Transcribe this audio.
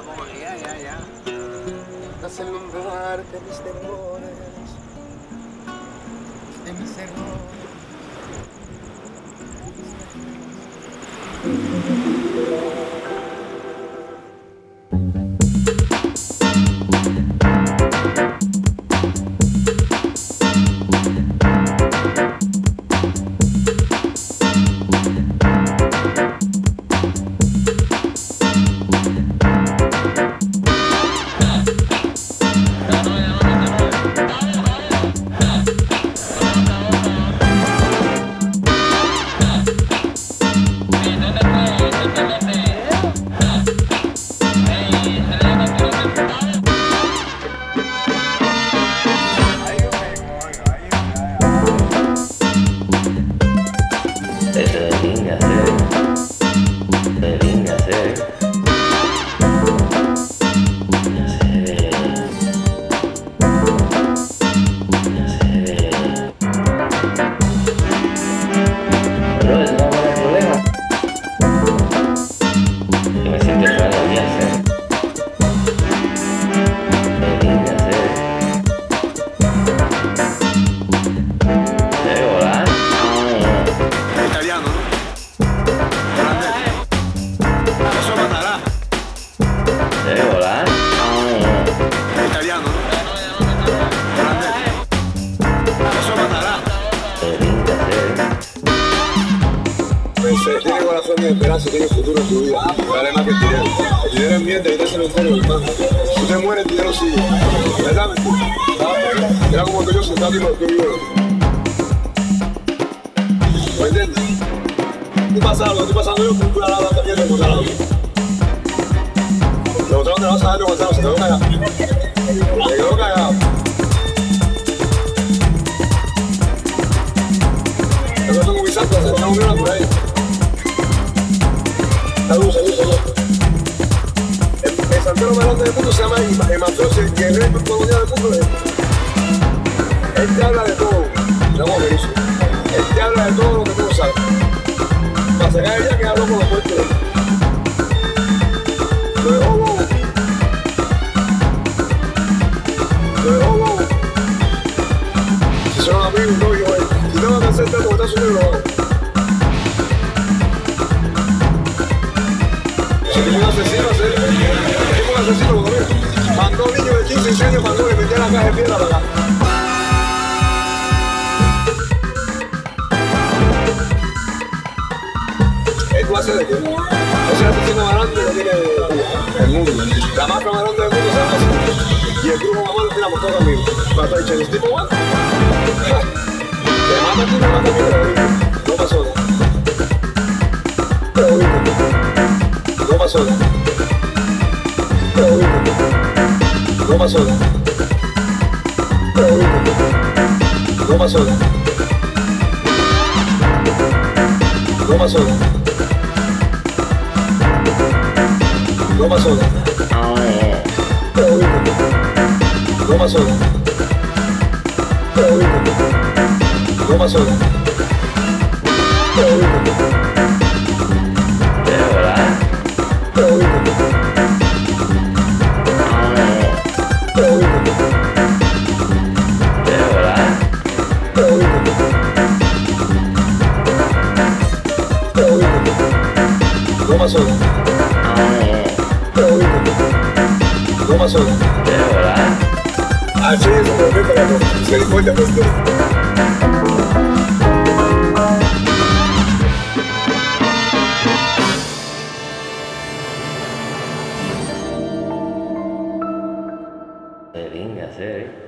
como que ya. Haz el lugar de mis temores, de mis errores. Eso de niña, de niña, Bro, eso no es el problema. Que me siento raro a mí hacer. De niña, debe volar. Es italiano, ¿no? Grande. Eso matará. Debe volar. Es italiano, ¿no? Grande. Eso matará. De niña, Tiene corazón y esperanza, tiene futuro en tu vida. Dale más que el dinero. El dinero es mierda y te hace los colos, hermano. Si te mueres, el dinero sigue. ¿Verdad, mentira? Mira como que yo sentado aquí por tu vida. ¿Me entiendes? ¿Qué pasa? Lo que estoy pasando yo, cultura la también de Gonzalo. Lo otro donde vas a ver Gonzalo, se quedó callado. Se quedó callado. Eso son muy santos, se están uniendo por ahí. Salud. El santero más grande del mundo se llama Emateos, el que es el rey colonial del mundo. Él te habla de todo. No, me dice. Él te habla de todo lo que tú no sabes. Para sacar ella que habló con los puertos. Lo dejó bobo. Si son amigos, no, yo, si tengo que hacer tanto, está subiendo lo hago. Si tengo un asesino, tengo un asesino, lo domino. Mandó un niño de 15 y 16 años, mandó que metía la caja de piedra para acá. ¿Tú haces de qué? Ese es el asesino más grande que tiene el mundo. La mafia más grande del mundo se llama así. Y el grupo más malo tiene por todo conmigo. Para estar dicho, el tipo bueno. Te mata a ti, me mata a mí, no pasó nada. No pasó nada. No pasó nada. No pasó nada. No pasó nada. No pasó nada. No pasó nada. No pasó nada. debe volar. Debe volar. No pasó nada. No pasó nada. Debe volar. Así es como me para todo. Se dijo ya pues todo. De niña,